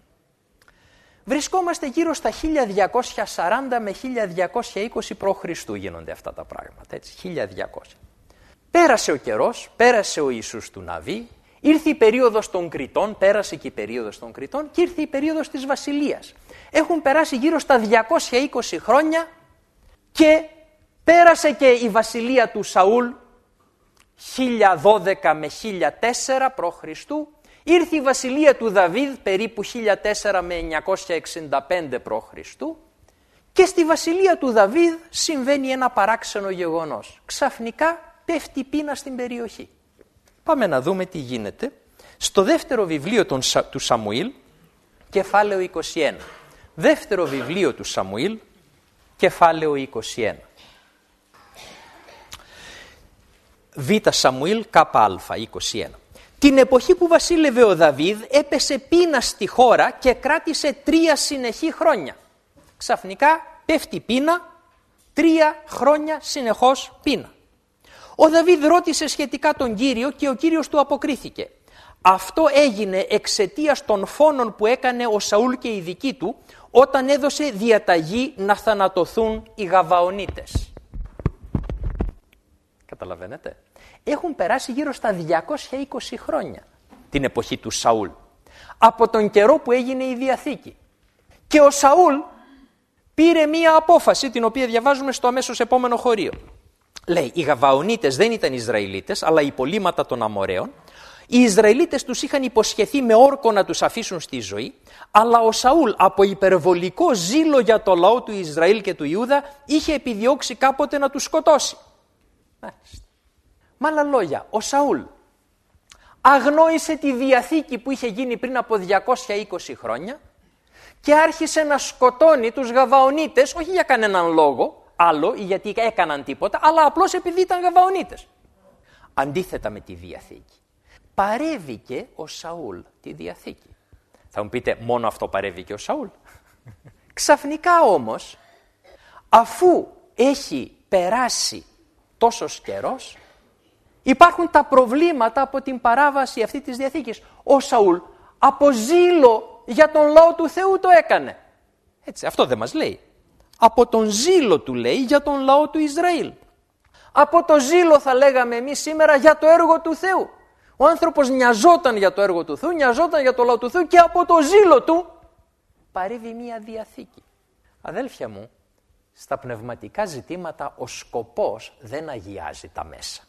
A: Βρισκόμαστε γύρω στα χίλια διακόσια σαράντα με χίλια διακόσια είκοσι π.Χ. γίνονται αυτά τα πράγματα, έτσι, χίλια διακόσια. Πέρασε ο καιρός, πέρασε ο Ιησούς του Ναβί, ήρθε η περίοδος των Κριτών, πέρασε και η περίοδος των Κριτών και ήρθε η περίοδος της Βασιλείας. Έχουν περάσει γύρω στα διακόσια είκοσι χρόνια και πέρασε και η βασιλεία του Σαούλ, χίλια δώδεκα με χίλια τέσσερα π.Χ. Ήρθε η βασιλεία του Δαβίδ περίπου χίλια τέσσερα με εννιακόσια εξήντα πέντε π.Χ. Και στη βασιλεία του Δαβίδ συμβαίνει ένα παράξενο γεγονός. Ξαφνικά πέφτει πείνα στην περιοχή. Πάμε να δούμε τι γίνεται στο δεύτερο βιβλίο του Σαμουήλ, κεφάλαιο είκοσι ένα. Δεύτερο βιβλίο του Σαμουήλ, κεφάλαιο είκοσι ένα. Β Σαμουήλ, ΚΑ είκοσι ένα. Την εποχή που βασίλευε ο Δαβίδ έπεσε πείνα στη χώρα και κράτησε τρία συνεχή χρόνια. Ξαφνικά πέφτει πείνα, τρία χρόνια συνεχώς πείνα. Ο Δαβίδ ρώτησε σχετικά τον Κύριο και ο Κύριος του αποκρίθηκε. Αυτό έγινε εξαιτίας των φόνων που έκανε ο Σαούλ και οι δικοί του όταν έδωσε διαταγή να θανατωθούν οι Γαβαονίτες. Καταλαβαίνετε. Έχουν περάσει γύρω στα διακόσια είκοσι χρόνια την εποχή του Σαούλ, από τον καιρό που έγινε η Διαθήκη. Και ο Σαούλ πήρε μία απόφαση, την οποία διαβάζουμε στο αμέσως επόμενο χωρίο. Λέει, οι Γαβαονίτες δεν ήταν Ισραηλίτες, αλλά υπολείμματα των Αμοραίων. Οι Ισραηλίτες τους είχαν υποσχεθεί με όρκο να τους αφήσουν στη ζωή, αλλά ο Σαούλ από υπερβολικό ζήλο για το λαό του Ισραήλ και του Ιούδα είχε επιδιώξει κάποτε να τους σκοτώσει. Με άλλα λόγια, ο Σαούλ αγνόησε τη Διαθήκη που είχε γίνει πριν από διακόσια είκοσι χρόνια και άρχισε να σκοτώνει τους Γαβαονίτες, όχι για κανέναν λόγο άλλο ή γιατί έκαναν τίποτα, αλλά απλώς επειδή ήταν Γαβαονίτες. Αντίθετα με τη Διαθήκη, παρέβηκε ο Σαούλ τη Διαθήκη. Θα μου πείτε, μόνο αυτό παρέβηκε ο Σαούλ? Ξαφνικά όμως, αφού έχει περάσει τόσος καιρός, υπάρχουν τα προβλήματα από την παράβαση αυτή της Διαθήκης. Ο Σαούλ από ζήλο για τον λαό του Θεού το έκανε. Έτσι, αυτό δεν μας λέει. Από τον ζήλο του λέει για τον λαό του Ισραήλ. Από το ζήλο θα λέγαμε εμείς σήμερα για το έργο του Θεού. Ο άνθρωπος νοιαζόταν για το έργο του Θεού, νοιαζόταν για το λαό του Θεού και από το ζήλο του παρέβη μία Διαθήκη. Αδέλφια μου, στα πνευματικά ζητήματα ο σκοπός δεν αγιάζει τα μέσα.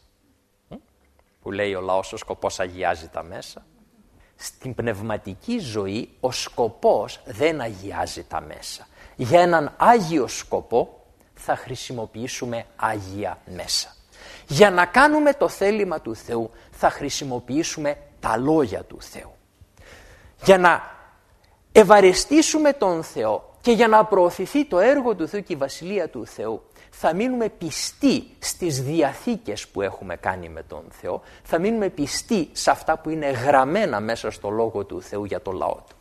A: Που λέει ο λαός, ο σκοπός αγιάζει τα μέσα. Στην πνευματική ζωή ο σκοπός δεν αγιάζει τα μέσα. Για έναν άγιο σκοπό θα χρησιμοποιήσουμε άγια μέσα. Για να κάνουμε το θέλημα του Θεού θα χρησιμοποιήσουμε τα λόγια του Θεού. Για να ευαρεστήσουμε τον Θεό και για να προωθηθεί το έργο του Θεού και η Βασιλεία του Θεού, θα μείνουμε πιστοί στις διαθήκες που έχουμε κάνει με τον Θεό, θα μείνουμε πιστοί σε αυτά που είναι γραμμένα μέσα στο Λόγο του Θεού για το λαό του.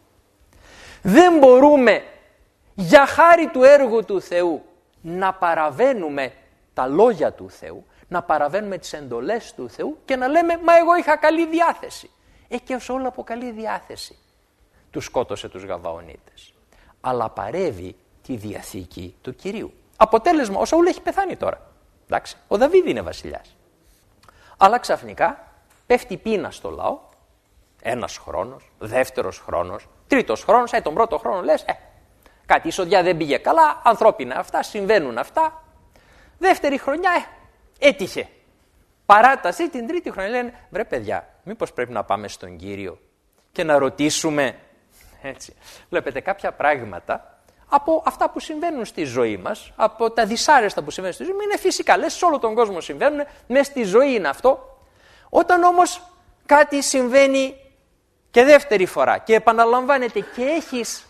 A: Δεν μπορούμε για χάρη του έργου του Θεού να παραβαίνουμε τα λόγια του Θεού, να παραβαίνουμε τις εντολές του Θεού και να λέμε «μα εγώ είχα καλή διάθεση». Ε, και ως όλα από καλή διάθεση τους σκότωσε τους Γαβαονίτες. Αλλά παρέβη τη Διαθήκη του Κυρίου. Αποτέλεσμα, ο Σαούλ έχει πεθάνει τώρα. Εντάξει, ο Δαβίδ είναι βασιλιάς. Αλλά ξαφνικά πέφτει πείνα στο λαό. Ένας χρόνος, δεύτερος χρόνος, τρίτος χρόνος. Ε, τον πρώτο χρόνο λες, ε, κάτι η σοδιά δεν πήγε καλά, ανθρώπινα αυτά, συμβαίνουν αυτά. Δεύτερη χρονιά, ε, έτυχε. Παράταση την τρίτη χρονιά. Λένε, βρε παιδιά, μήπως πρέπει να πάμε στον Κύριο και να ρωτήσουμε, έτσι. Βλέπετε κάποια πράγματα από αυτά που συμβαίνουν στη ζωή μας, από τα δυσάρεστα που συμβαίνουν στη ζωή μας, είναι φυσικά, λες σε όλο τον κόσμο συμβαίνουν, μέσα στη ζωή είναι αυτό. Όταν όμως κάτι συμβαίνει και δεύτερη φορά και επαναλαμβάνεται και έχεις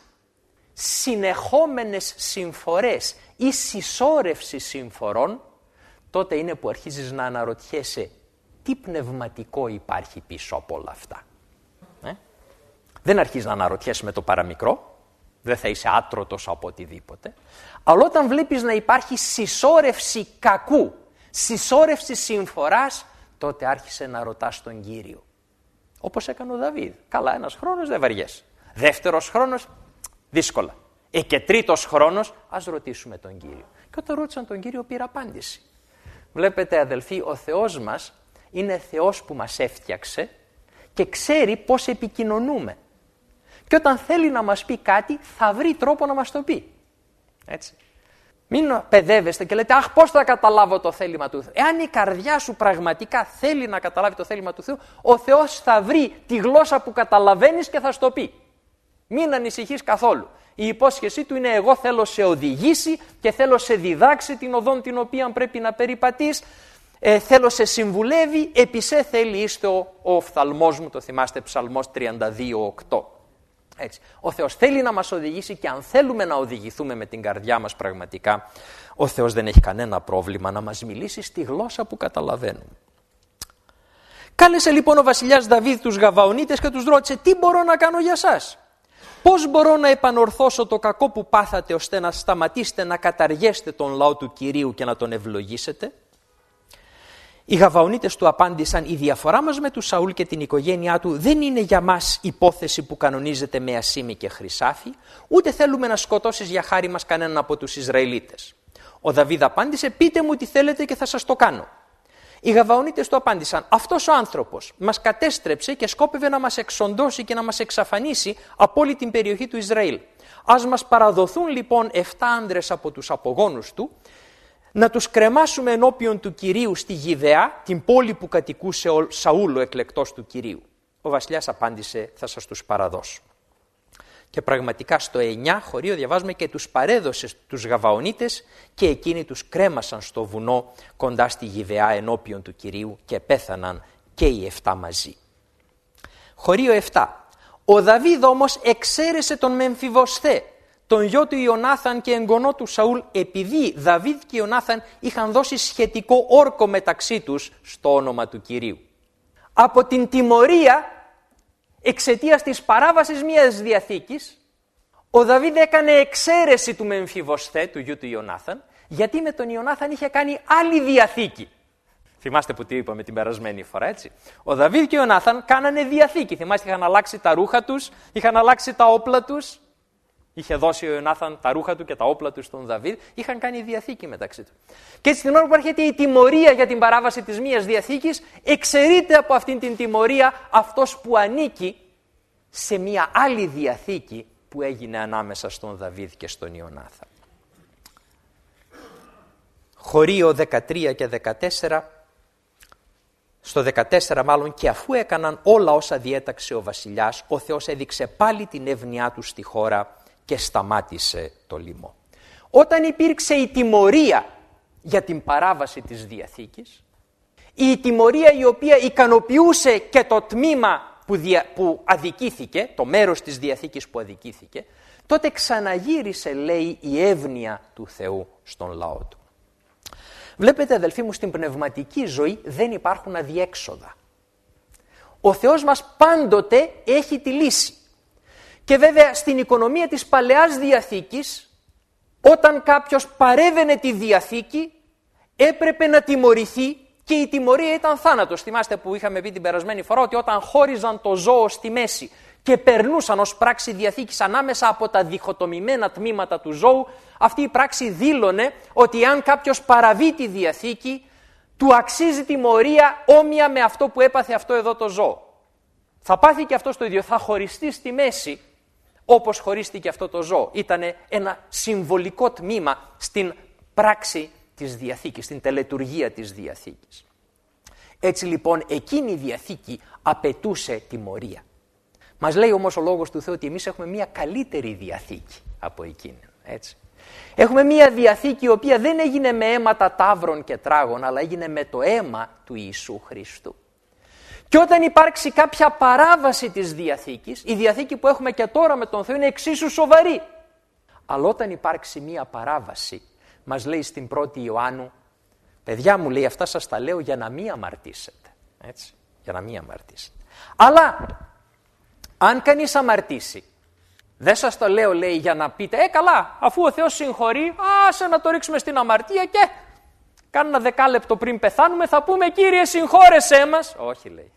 A: συνεχόμενες συμφορές ή συσσόρευση συμφορών, τότε είναι που αρχίζεις να αναρωτιέσαι τι πνευματικό υπάρχει πίσω από όλα αυτά. Ε? Δεν αρχίζεις να αναρωτιέσαι με το παραμικρό, δεν θα είσαι άτρωτος από οτιδήποτε, αλλά όταν βλέπεις να υπάρχει συσσόρευση κακού, συσσόρευση συμφοράς, τότε άρχισε να ρωτάς τον Κύριο. Όπως έκανε ο Δαβίδ. Καλά, ένας χρόνος δεν βαριέσαι. Δεύτερος χρόνος, δύσκολα. Ε, και τρίτος χρόνος, ας ρωτήσουμε τον Κύριο. Και όταν ρώτησαν τον Κύριο, πήρα απάντηση. Βλέπετε, αδελφοί, ο Θεός μας είναι Θεός που μας έφτιαξε και ξέρει πώς επικοινωνούμε. Και όταν θέλει να μας πει κάτι, θα βρει τρόπο να μας το πει. Έτσι. Μην παιδεύεστε και λέτε, αχ, πώς θα καταλάβω το θέλημα του Θεού. Εάν η καρδιά σου πραγματικά θέλει να καταλάβει το θέλημα του Θεού, ο Θεός θα βρει τη γλώσσα που καταλαβαίνεις και θα στο πει. Μην ανησυχείς καθόλου. Η υπόσχεσή του είναι, εγώ θέλω σε οδηγήσει και θέλω σε διδάξει την οδόν την οποία πρέπει να περιπατείς. Ε, θέλω σε συμβουλεύει, επί σε θέλει είστε ο, ο οφθαλμός μου, το θυμάστε, Ψαλμός τριάντα δύο οκτώ. Έτσι. Ο Θεός θέλει να μας οδηγήσει και αν θέλουμε να οδηγηθούμε με την καρδιά μας πραγματικά, ο Θεός δεν έχει κανένα πρόβλημα να μας μιλήσει στη γλώσσα που καταλαβαίνουμε. Κάλεσε λοιπόν ο βασιλιάς Δαβίδ τους Γαβαονίτες και τους ρώτησε: τι μπορώ να κάνω για σας? Πώς μπορώ να επανορθώσω το κακό που πάθατε ώστε να σταματήσετε να καταργέσετε τον λαό του Κυρίου και να τον ευλογήσετε? Οι Γαβαονίτες του απάντησαν: η διαφορά μας με του Σαούλ και την οικογένειά του δεν είναι για μας υπόθεση που κανονίζεται με ασήμι και χρυσάφι, ούτε θέλουμε να σκοτώσεις για χάρη μας κανέναν από τους Ισραηλίτες. Ο Δαβίδ απάντησε: πείτε μου τι θέλετε και θα σας το κάνω. Οι Γαβαονίτες του απάντησαν: αυτός ο άνθρωπος μας κατέστρεψε και σκόπευε να μας εξοντώσει και να μας εξαφανίσει από όλη την περιοχή του Ισραήλ. Ας μας παραδοθούν λοιπόν εφτά άνδρες από τους απογόνους του, να τους κρεμάσουμε ενώπιον του Κυρίου στη Γιδεά, την πόλη που κατοικούσε ο Σαούλ, ο εκλεκτός του Κυρίου. Ο βασιλιάς απάντησε: θα σας τους παραδώσω. Και πραγματικά στο εννιά χωρίο διαβάζουμε: και τους παρέδωσε τους Γαβαονίτες και εκείνοι τους κρέμασαν στο βουνό κοντά στη Γιδεά ενώπιον του Κυρίου και πέθαναν και οι εφτά μαζί. Χωρίο επτά. Ο Δαβίδ όμως εξαίρεσε τον Μεμφιβοσθέ, τον γιο του Ιωνάθαν και εγγονό του Σαούλ, επειδή Δαβίδ και Ιωνάθαν είχαν δώσει σχετικό όρκο μεταξύ τους στο όνομα του Κυρίου. Από την τιμωρία εξαιτίας της παράβασης μιας διαθήκης, ο Δαβίδ έκανε εξαίρεση του Μεμφιβοσθέ, του γιου του Ιωνάθαν, γιατί με τον Ιωνάθαν είχε κάνει άλλη διαθήκη. Θυμάστε που τι είπαμε την περασμένη φορά, έτσι. Ο Δαβίδ και ο Ιωνάθαν κάνανε διαθήκη. Θυμάστε, είχαν αλλάξει τα ρούχα τους, είχαν αλλάξει τα όπλα τους. Είχε δώσει ο Ιωνάθαν τα ρούχα του και τα όπλα του στον Δαβίδ. Είχαν κάνει διαθήκη μεταξύ του. Και έτσι την ώρα που έρχεται η τιμωρία για την παράβαση της μίας διαθήκης, εξαιρείται από αυτήν την τιμωρία αυτός που ανήκει σε μια άλλη διαθήκη που έγινε ανάμεσα στον Δαβίδ και στον Ιωνάθαν. Χωρίο δεκατρία και δεκατέσσερα. Στο δεκατέσσερα μάλλον, και αφού έκαναν όλα όσα διέταξε ο βασιλιάς, ο Θεός έδειξε πάλι την εύνοιά του στη χώρα και σταμάτησε το λοιμό. Όταν υπήρξε η τιμωρία για την παράβαση της διαθήκης, η τιμωρία η οποία ικανοποιούσε και το τμήμα που, δια, που αδικήθηκε, το μέρος της διαθήκης που αδικήθηκε, τότε ξαναγύρισε, λέει, η εύνοια του Θεού στον λαό του. Βλέπετε, αδελφοί μου, στην πνευματική ζωή δεν υπάρχουν αδιέξοδα. Ο Θεός μας πάντοτε έχει τη λύση. Και βέβαια στην οικονομία της Παλαιάς Διαθήκης, όταν κάποιος παρέβαινε τη Διαθήκη, έπρεπε να τιμωρηθεί και η τιμωρία ήταν θάνατος. Θυμάστε που είχαμε πει την περασμένη φορά ότι όταν χώριζαν το ζώο στη μέση και περνούσαν ως πράξη διαθήκης ανάμεσα από τα διχοτομημένα τμήματα του ζώου, αυτή η πράξη δήλωνε ότι αν κάποιος παραβεί τη Διαθήκη, του αξίζει τιμωρία όμοια με αυτό που έπαθε αυτό εδώ το ζώο. Θα πάθει και αυτό το ίδιο, θα χωριστεί στη μέση όπως χωρίστηκε αυτό το ζώο. Ήτανε ένα συμβολικό τμήμα στην πράξη της Διαθήκης, στην τελετουργία της Διαθήκης. Έτσι λοιπόν εκείνη η Διαθήκη απαιτούσε τιμωρία. Μας λέει όμως ο Λόγος του Θεού ότι εμείς έχουμε μια καλύτερη Διαθήκη από εκείνη. Έτσι. Έχουμε μια Διαθήκη η οποία δεν έγινε με αίματα ταύρων και τράγων, αλλά έγινε με το αίμα του Ιησού Χριστού. Και όταν υπάρξει κάποια παράβαση της Διαθήκης, η Διαθήκη που έχουμε και τώρα με τον Θεό είναι εξίσου σοβαρή. Αλλά όταν υπάρξει μια παράβαση, μας λέει στην πρώτη Ιωάννου, παιδιά μου, λέει, αυτά σας τα λέω για να μην αμαρτήσετε. Έτσι, για να μην αμαρτήσετε. Αλλά αν κανείς αμαρτήσει, δεν σας το λέω, λέει, για να πείτε, ε καλά, αφού ο Θεός συγχωρεί, άσε να το ρίξουμε στην αμαρτία και κάνα δεκάλεπτο πριν πεθάνουμε θα πούμε, Κύριε, συγχώρεσέ μας. Όχι, λέει.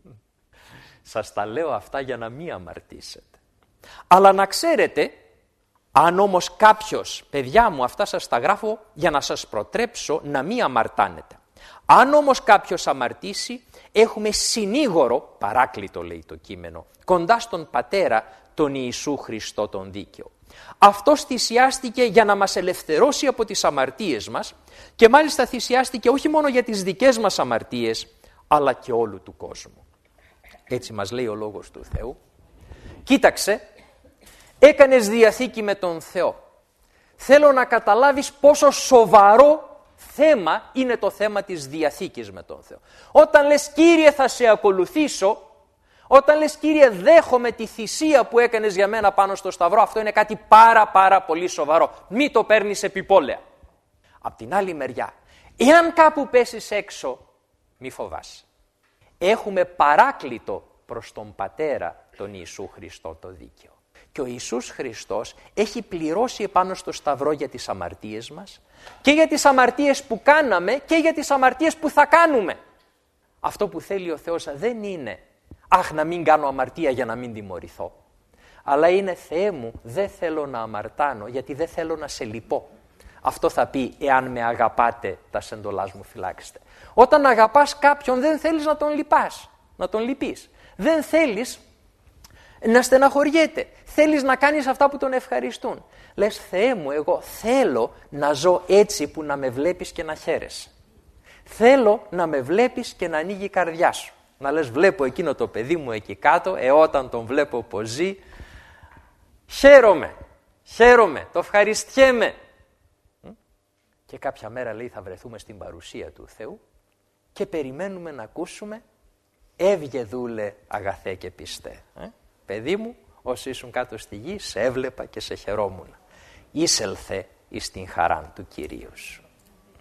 A: Σας τα λέω αυτά για να μην αμαρτήσετε. Αλλά να ξέρετε, αν όμως κάποιος, παιδιά μου, αυτά σας τα γράφω για να σας προτρέψω να μην αμαρτάνετε. Αν όμως κάποιος αμαρτήσει, έχουμε συνήγορο, παράκλητο λέει το κείμενο, κοντά στον Πατέρα, τον Ιησού Χριστό τον δίκαιο. Αυτός θυσιάστηκε για να μας ελευθερώσει από τις αμαρτίες μας και μάλιστα θυσιάστηκε όχι μόνο για τις δικές μας αμαρτίες, αλλά και όλου του κόσμου. Έτσι μας λέει ο Λόγος του Θεού. Κοίταξε, έκανες διαθήκη με τον Θεό. Θέλω να καταλάβεις πόσο σοβαρό θέμα είναι το θέμα της διαθήκης με τον Θεό. Όταν λες, Κύριε, θα σε ακολουθήσω, όταν λες, Κύριε, δέχομαι τη θυσία που έκανες για μένα πάνω στο σταυρό, αυτό είναι κάτι πάρα πάρα πολύ σοβαρό. Μη το παίρνεις επιπόλαια. Απ' την άλλη μεριά, εάν κάπου πέσεις έξω, μη φοβάσαι. έχουμε παράκλητο προς τον Πατέρα τον Ιησού Χριστό το δίκαιο. Και ο Ιησούς Χριστός έχει πληρώσει επάνω στο σταυρό για τις αμαρτίες μας και για τις αμαρτίες που κάναμε και για τις αμαρτίες που θα κάνουμε. Αυτό που θέλει ο Θεός δεν είναι «Αχ, να μην κάνω αμαρτία για να μην τιμωρηθώ». Αλλά είναι «Θεέ μου, δεν θέλω να αμαρτάνω γιατί δεν θέλω να σε λυπώ». Αυτό θα πει «Εάν με αγαπάτε, τα σεντολάς μου φυλάξτε». Όταν αγαπάς κάποιον δεν θέλεις να τον λυπάς, να τον λυπείς. Δεν θέλεις να στεναχωριέται. Θέλεις να κάνεις αυτά που τον ευχαριστούν. Λες «Θεέ μου, εγώ θέλω να ζω έτσι που να με βλέπεις και να χαίρεσαι. Θέλω να με βλέπεις και να ανοίγει η καρδιά σου. Να λες βλέπω εκείνο το παιδί μου εκεί κάτω, ε όταν τον βλέπω πως ζει, χαίρομαι, χαίρομαι, το ευχαριστιέμαι». Και κάποια μέρα λέει θα βρεθούμε στην παρουσία του Θεού και περιμένουμε να ακούσουμε «Έβγε δούλε αγαθέ και πιστέ». Ε? Παιδί μου, όσοι ήσουν κάτω στη γη, σε έβλεπα και σε χαιρόμουν. Είσελθε εις την χαράν του Κυρίου σου.